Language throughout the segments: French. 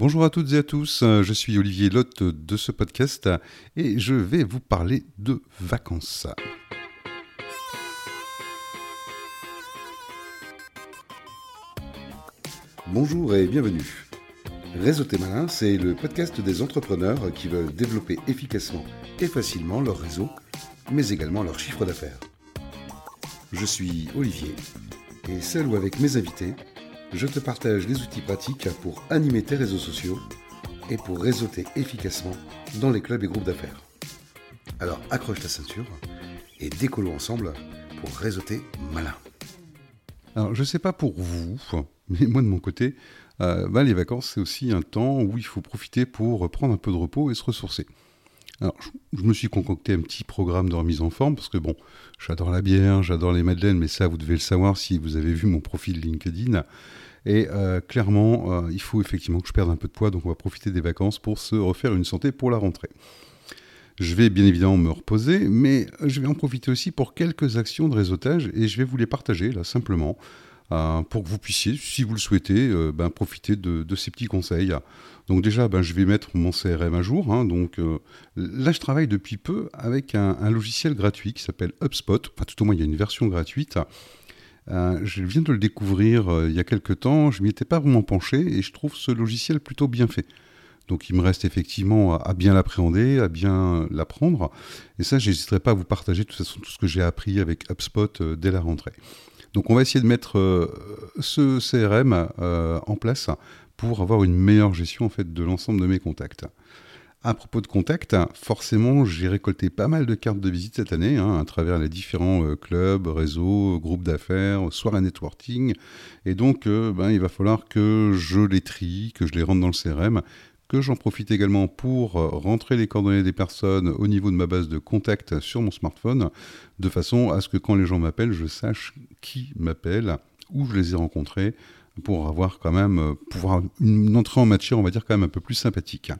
Bonjour à toutes et à tous, je suis Olivier Lotte de ce podcast et je vais vous parler de vacances. Bonjour et bienvenue. Réseauter malin, c'est le podcast des entrepreneurs qui veulent développer efficacement et facilement leur réseau, mais également leur chiffre d'affaires. Je suis Olivier et seul ou avec mes invités, je te partage les outils pratiques pour animer tes réseaux sociaux et pour réseauter efficacement dans les clubs et groupes d'affaires. Alors accroche ta ceinture et décollons ensemble pour réseauter malin. Alors je ne sais pas pour vous, mais moi de mon côté, les vacances c'est aussi un temps où il faut profiter pour prendre un peu de repos et se ressourcer. Alors je me suis concocté un petit programme de remise en forme parce que bon, j'adore la bière, j'adore les madeleines, mais ça vous devez le savoir si vous avez vu mon profil LinkedIn. Et clairement, il faut effectivement que je perde un peu de poids, donc on va profiter des vacances pour se refaire une santé pour la rentrée. Je vais bien évidemment me reposer, mais je vais en profiter aussi pour quelques actions de réseautage et je vais vous les partager là simplement pour que vous puissiez, si vous le souhaitez, profiter de ces petits conseils. Donc déjà, je vais mettre mon CRM à jour. Là, je travaille depuis peu avec un logiciel gratuit qui s'appelle HubSpot. Enfin, tout au moins, il y a une version gratuite. Je viens de le découvrir il y a quelques temps. Je ne m'y étais pas vraiment penché et je trouve ce logiciel plutôt bien fait. Donc il me reste effectivement à bien l'appréhender, à bien l'apprendre. Et ça, je n'hésiterai pas à vous partager de toute façon tout ce que j'ai appris avec HubSpot dès la rentrée. Donc on va essayer de mettre ce CRM en place pour avoir une meilleure gestion en fait, de l'ensemble de mes contacts. À propos de contacts, forcément, j'ai récolté pas mal de cartes de visite cette année à travers les différents clubs, réseaux, groupes d'affaires, soirées networking. Et donc, il va falloir que je les trie, que je les rentre dans le CRM, que j'en profite également pour rentrer les coordonnées des personnes au niveau de ma base de contacts sur mon smartphone, de façon à ce que quand les gens m'appellent, je sache qui m'appelle, où je les ai rencontrés, pour avoir quand même pouvoir une entrée en matière, on va dire quand même un peu plus sympathique.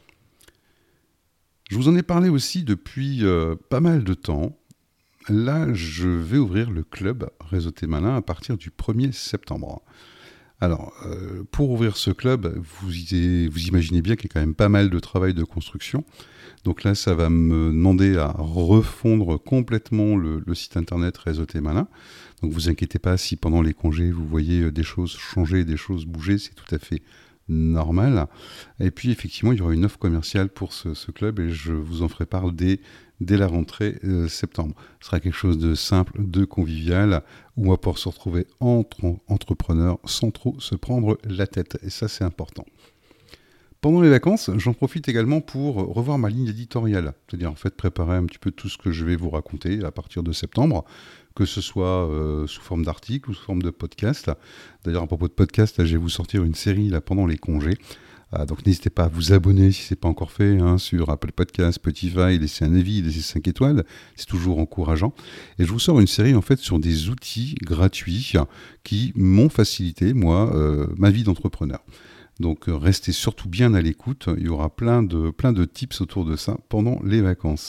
Je vous en ai parlé aussi depuis pas mal de temps. Là, je vais ouvrir le club Réseauter Malin à partir du 1er septembre. Alors, pour ouvrir ce club, vous imaginez bien qu'il y a quand même pas mal de travail de construction. Donc là, ça va me demander à refondre complètement le site internet Réseauter Malin. Donc vous inquiétez pas si pendant les congés, vous voyez des choses changer, des choses bouger, c'est tout à fait normal. Et puis effectivement, il y aura une offre commerciale pour ce club et je vous en ferai part dès la rentrée septembre. Ce sera quelque chose de simple, de convivial, où on va pouvoir se retrouver entre entrepreneurs sans trop se prendre la tête. Et ça, c'est important. Pendant les vacances, j'en profite également pour revoir ma ligne éditoriale, c'est-à-dire en fait préparer un petit peu tout ce que je vais vous raconter à partir de septembre, que ce soit sous forme d'article ou sous forme de podcast. D'ailleurs, à propos de podcast, là, je vais vous sortir une série là, pendant les congés. Donc n'hésitez pas à vous abonner si ce n'est pas encore fait sur Apple Podcasts, Spotify, laissez un avis, laissez 5 étoiles, c'est toujours encourageant. Et je vous sors une série en fait sur des outils gratuits qui m'ont facilité, moi, ma vie d'entrepreneur. Donc restez surtout bien à l'écoute, il y aura plein de tips autour de ça pendant les vacances.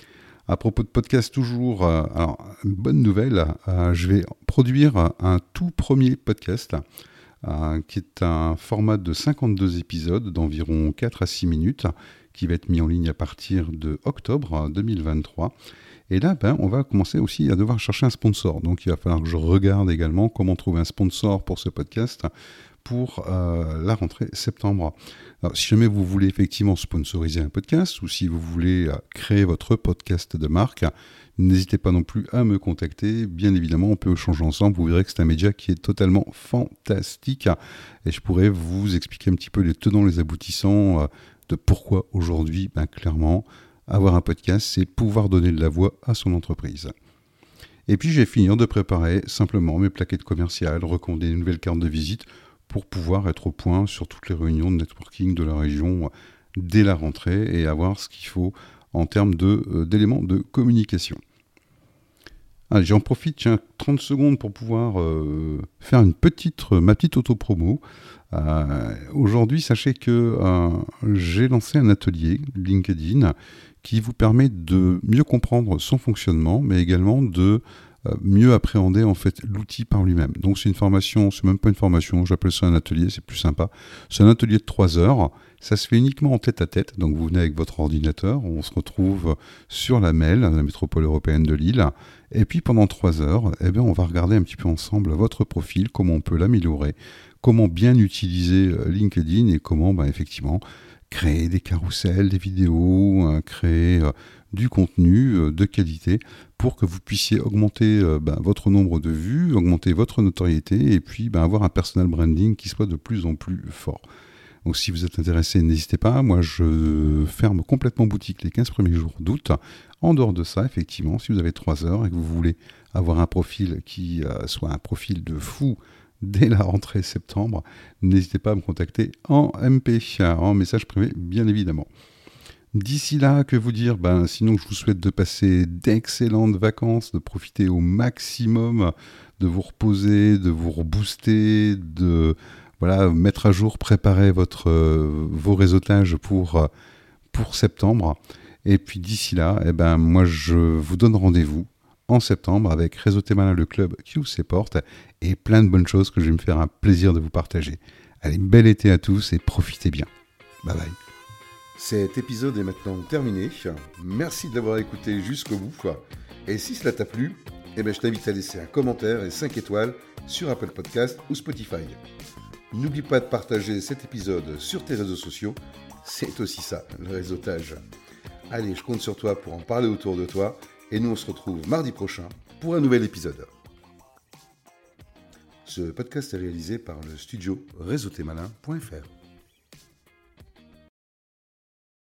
À propos de podcast toujours, alors, une bonne nouvelle, je vais produire un tout premier podcast qui est un format de 52 épisodes d'environ 4 à 6 minutes qui va être mis en ligne à partir de octobre 2023. Et là, on va commencer aussi à devoir chercher un sponsor. Donc il va falloir que je regarde également comment trouver un sponsor pour ce podcast pour la rentrée septembre. Alors, si jamais vous voulez effectivement sponsoriser un podcast ou si vous voulez créer votre podcast de marque, n'hésitez pas non plus à me contacter. Bien évidemment, on peut échanger ensemble. Vous verrez que c'est un média qui est totalement fantastique et je pourrais vous expliquer un petit peu les tenants, les aboutissants de pourquoi aujourd'hui, clairement, avoir un podcast, c'est pouvoir donner de la voix à son entreprise. Et puis, je vais finir de préparer simplement mes plaquettes commerciales, recommander une nouvelle carte de visite pour pouvoir être au point sur toutes les réunions de networking de la région dès la rentrée et avoir ce qu'il faut en termes d'éléments de communication. Allez, j'en profite, 30 secondes pour pouvoir faire ma petite auto-promo. Aujourd'hui, sachez que j'ai lancé un atelier LinkedIn qui vous permet de mieux comprendre son fonctionnement, mais également de mieux appréhender en fait l'outil par lui-même. Donc c'est une formation, c'est même pas une formation, j'appelle ça un atelier, c'est plus sympa. C'est un atelier de 3 heures, ça se fait uniquement en tête-à-tête, donc vous venez avec votre ordinateur, on se retrouve sur la MEL, la métropole européenne de Lille, et puis pendant 3 heures, on va regarder un petit peu ensemble votre profil, comment on peut l'améliorer, comment bien utiliser LinkedIn et comment effectivement créer des carousels, des vidéos, créer du contenu de qualité pour que vous puissiez augmenter votre nombre de vues, augmenter votre notoriété et puis avoir un personal branding qui soit de plus en plus fort. Donc si vous êtes intéressé, n'hésitez pas. Moi, je ferme complètement boutique les 15 premiers jours d'août. En dehors de ça, effectivement, si vous avez 3 heures et que vous voulez avoir un profil qui soit un profil de fou dès la rentrée septembre, n'hésitez pas à me contacter en MP, en message privé, bien évidemment. D'ici là, que vous dire ? Sinon, je vous souhaite de passer d'excellentes vacances, de profiter au maximum, de vous reposer, de vous rebooster, de mettre à jour, préparer vos réseautages pour septembre. Et puis d'ici là, moi, je vous donne rendez-vous en septembre avec Réseauter Malin, le club qui ouvre ses portes et plein de bonnes choses que je vais me faire un plaisir de vous partager. Allez, bel été à tous et profitez bien. Bye bye. Cet épisode est maintenant terminé. Merci de l'avoir écouté jusqu'au bout. Et si cela t'a plu, je t'invite à laisser un commentaire et 5 étoiles sur Apple Podcast ou Spotify. N'oublie pas de partager cet épisode sur tes réseaux sociaux. C'est aussi ça, le réseautage. Allez, je compte sur toi pour en parler autour de toi. Et nous, on se retrouve mardi prochain pour un nouvel épisode. Ce podcast est réalisé par le studio réseautermalin.fr.